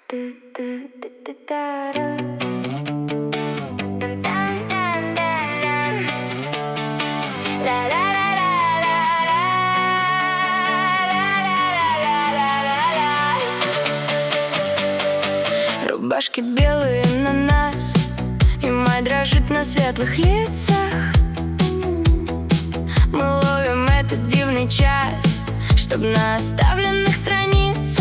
Рубашки белые на нас, и май дрожит на светлых лицах. Мы ловим этот дивный час, чтоб на оставленных страницах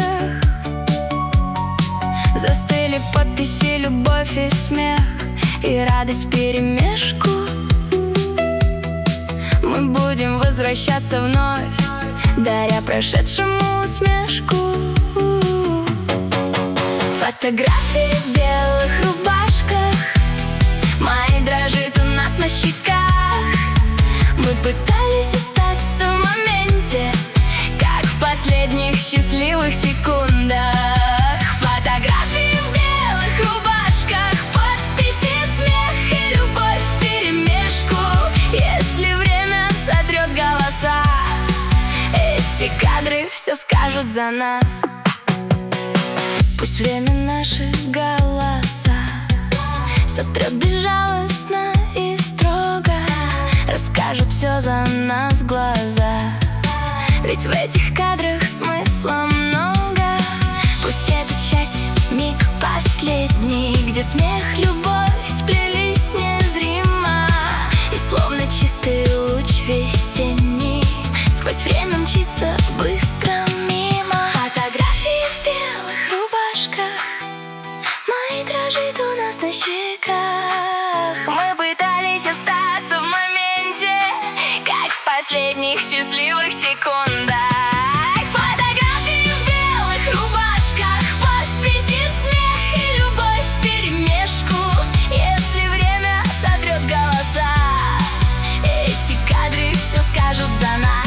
застыли подписи, любовь и смех, и радость вперемешку. Мы будем возвращаться вновь, даря прошедшему усмешку. Фотографии в белых рубашках, май дрожит у нас на щеках. Мы пытались остаться в моменте, как в последних счастливых секундах. Фотографии в белых рубашках, подписи, смех и любовь вперемешку. Если время сотрет голоса, эти кадры все скажут за нас. Пусть время наши голоса сотрет безжалостно и строго, расскажут все за нас глаза, ведь в этих кадрах смысла много. Пусть это счастье миг последний, где смех, любовь сплелись незримо, и словно чистый луч весенний сквозь время мчится быстро мимо. Фотографии в белых рубашках, май дрожит у нас на щеках. Мы пытались остаться в моменте, как в последних счастливых секундах. Фотографии в белых рубашках, подписи, смех и любовь вперемешку. Если время сотрет голоса, эти кадры все скажут за нас.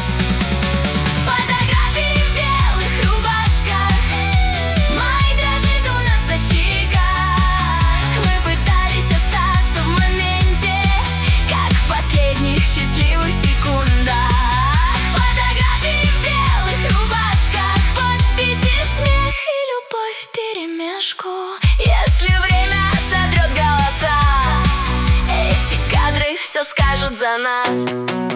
Если время сотрет голоса, эти кадры все скажут за нас.